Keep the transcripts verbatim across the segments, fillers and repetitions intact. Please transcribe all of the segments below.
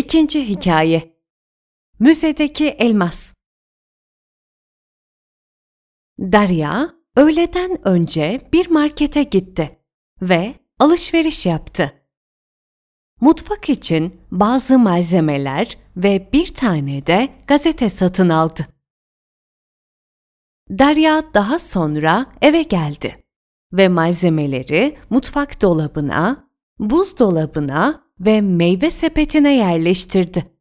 İkinci hikaye. Müzedeki elmas. Derya, öğleden önce bir markete gitti ve alışveriş yaptı. Mutfak için bazı malzemeler ve bir tane de gazete satın aldı. Derya daha sonra eve geldi ve malzemeleri mutfak dolabına, buzdolabına ve meyve sepetine yerleştirdi.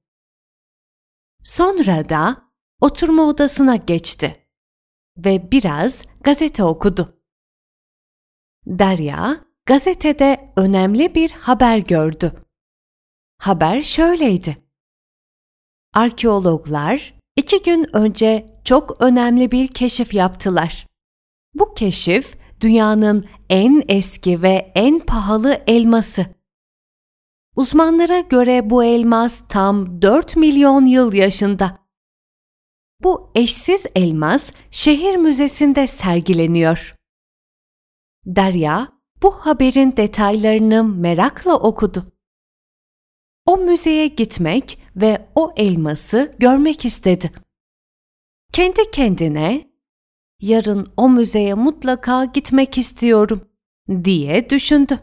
Sonra da oturma odasına geçti ve biraz gazete okudu. Derya, gazetede önemli bir haber gördü. Haber şöyleydi: Arkeologlar iki gün önce çok önemli bir keşif yaptılar. Bu keşif dünyanın en eski ve en pahalı elması. Uzmanlara göre bu elmas tam dört milyon yıl yaşında. Bu eşsiz elmas şehir müzesinde sergileniyor. Derya bu haberin detaylarını merakla okudu. O müzeye gitmek ve o elması görmek istedi. Kendi kendine, yarın o müzeye mutlaka gitmek istiyorum diye düşündü.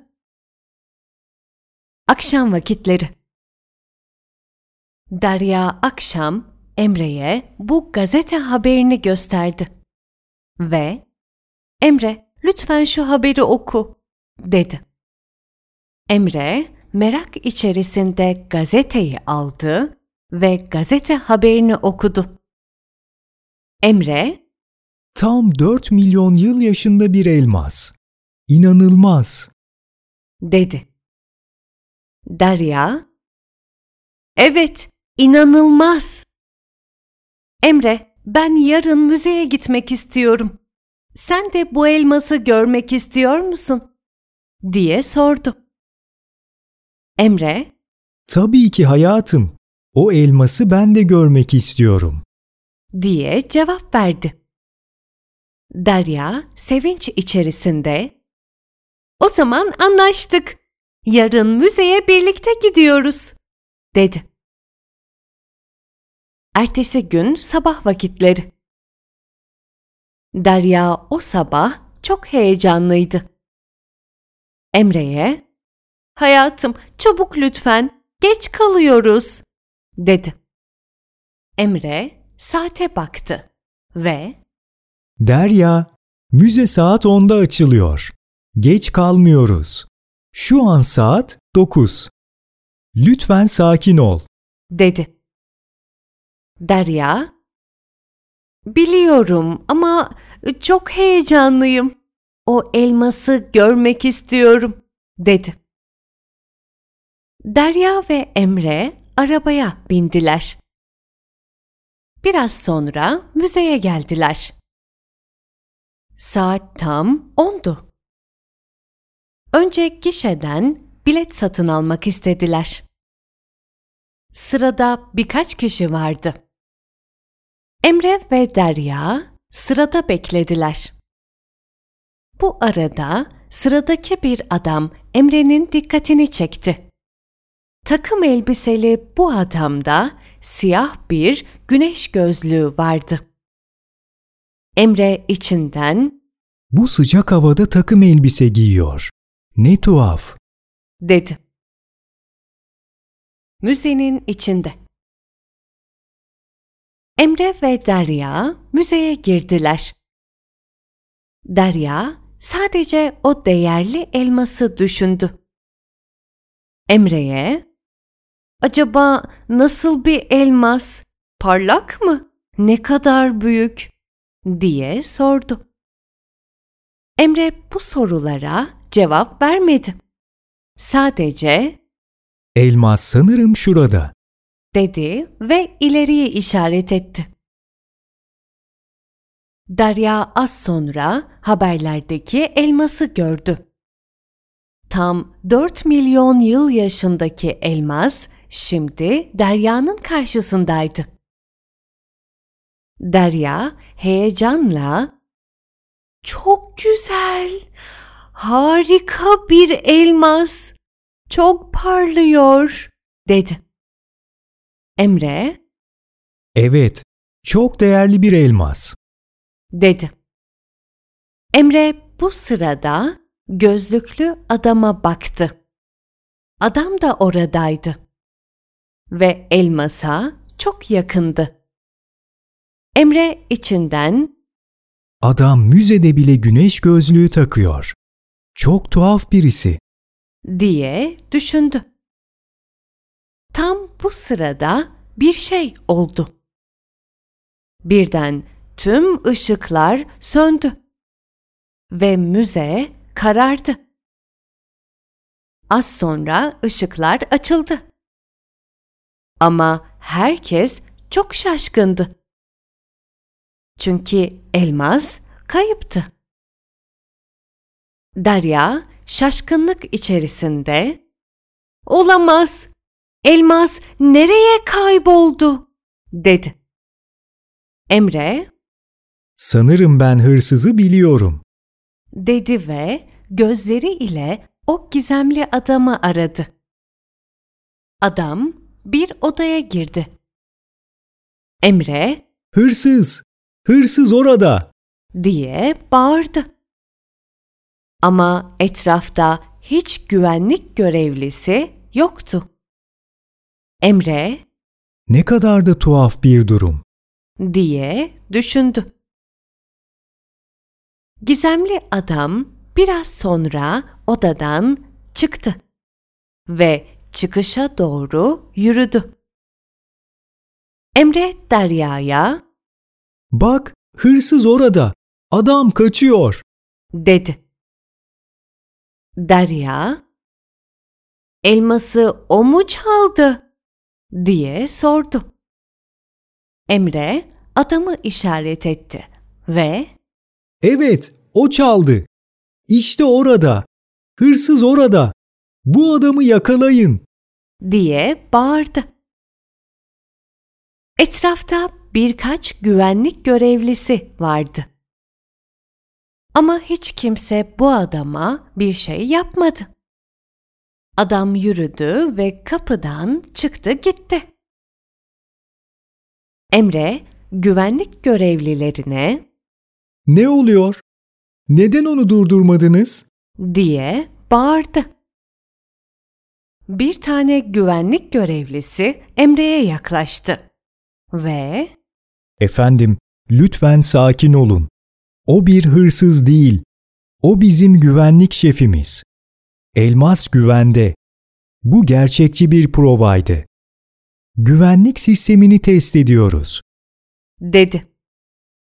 Akşam vakitleri. Derya akşam Emre'ye bu gazete haberini gösterdi ve "Emre, lütfen şu haberi oku," dedi. Emre merak içerisinde gazeteyi aldı ve gazete haberini okudu. Emre, "Tam dört milyon yıl yaşında bir elmas. İnanılmaz," dedi. Derya, "Evet, inanılmaz. Emre, ben yarın müzeye gitmek istiyorum. Sen de bu elması görmek istiyor musun?" diye sordu. Emre, "Tabii ki hayatım. O elması ben de görmek istiyorum," diye cevap verdi. Derya sevinç içerisinde, "O zaman anlaştık. Yarın müzeye birlikte gidiyoruz," dedi. Ertesi gün sabah vakitleri. Derya o sabah çok heyecanlıydı. Emre'ye, "Hayatım, çabuk lütfen, geç kalıyoruz," dedi. Emre saate baktı ve "Derya, müze saat onda açılıyor. Geç kalmıyoruz. Şu an saat dokuz. Lütfen sakin ol," dedi. Derya, "Biliyorum ama çok heyecanlıyım. O elması görmek istiyorum," dedi. Derya ve Emre arabaya bindiler. Biraz sonra müzeye geldiler. Saat tam ondu. Önce gişeden bilet satın almak istediler. Sırada birkaç kişi vardı. Emre ve Derya sırada beklediler. Bu arada sıradaki bir adam Emre'nin dikkatini çekti. Takım elbiseli bu adamda siyah bir güneş gözlüğü vardı. Emre içinden, "Bu sıcak havada takım elbise giyiyor. Ne tuhaf," dedi. Müzenin içinde. Emre ve Derya müzeye girdiler. Derya sadece o değerli elması düşündü. Emre'ye, "Acaba nasıl bir elmas? Parlak mı? Ne kadar büyük?" diye sordu. Emre bu sorulara cevap vermedi. Sadece "Elmas sanırım şurada," dedi ve ileriye işaret etti. Derya az sonra haberlerdeki elması gördü. Tam dört milyon yıl yaşındaki elmas şimdi Derya'nın karşısındaydı. Derya heyecanla, "Çok güzel, harika bir elmas, çok parlıyor," dedi. Emre, Evet, çok değerli bir elmas. dedi. Emre bu sırada gözlüklü adama baktı. Adam da oradaydı ve elmasa çok yakındı. Emre içinden, Adam müzede bile güneş gözlüğü takıyor. Çok tuhaf birisi. diye düşündü. Tam bu sırada bir şey oldu. Birden tüm ışıklar söndü ve müze karardı. Az sonra ışıklar açıldı. Ama herkes çok şaşkındı. Çünkü elmas kayıptı. Derya şaşkınlık içerisinde, "Olamaz! Elmas nereye kayboldu?" dedi. Emre, Sanırım ben hırsızı biliyorum. dedi ve gözleri ile o gizemli adamı aradı. Adam bir odaya girdi. Emre, Hırsız! Hırsız orada! diye bağırdı. Ama etrafta hiç güvenlik görevlisi yoktu. Emre, Ne kadar da tuhaf bir durum. diye düşündü. Gizemli adam biraz sonra odadan çıktı ve çıkışa doğru yürüdü. Emre Derya'ya, Bak, hırsız orada. Adam kaçıyor. dedi. Derya, elması o mu çaldı? Diye sordu. Emre adamı işaret etti ve Evet, o çaldı. İşte orada. Hırsız orada. Bu adamı yakalayın. diye bağırdı. Etrafta birkaç güvenlik görevlisi vardı. Ama hiç kimse bu adama bir şey yapmadı. Adam yürüdü ve kapıdan çıktı gitti. Emre güvenlik görevlilerine Ne oluyor? Neden onu durdurmadınız? diye bağırdı. Bir tane güvenlik görevlisi Emre'ye yaklaştı ve Efendim, lütfen sakin olun. O bir hırsız değil. O bizim güvenlik şefimiz. Elmas güvende. Bu gerçekçi bir provaydı. Güvenlik sistemini test ediyoruz. dedi.